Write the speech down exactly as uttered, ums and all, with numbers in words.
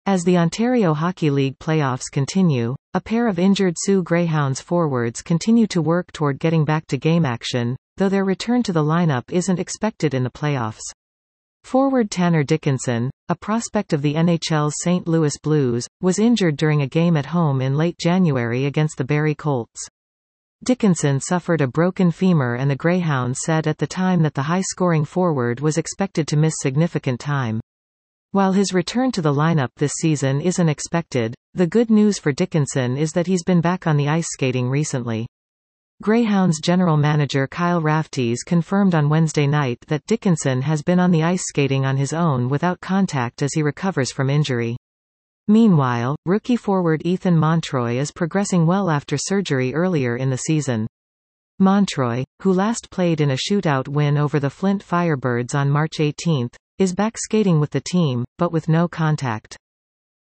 As the Ontario Hockey League playoffs continue, a pair of injured Soo Greyhounds forwards continue to work toward getting back to game action, though their return to the lineup isn't expected in the playoffs. Forward Tanner Dickinson, a prospect of the N H L's Saint Louis Blues, was injured during a game at home in late January against the Barrie Colts. Dickinson suffered a broken femur, and the Greyhounds said at the time that the high-scoring forward was expected to miss significant time. While his return to the lineup this season isn't expected, the good news for Dickinson is that he's been back on the ice skating recently. Greyhounds general manager Kyle Raftees confirmed on Wednesday night that Dickinson has been on the ice skating on his own without contact as he recovers from injury. Meanwhile, rookie forward Ethan Montroy is progressing well after surgery earlier in the season. Montroy, who last played in a shootout win over the Flint Firebirds on March eighteenth, is back skating with the team, but with no contact.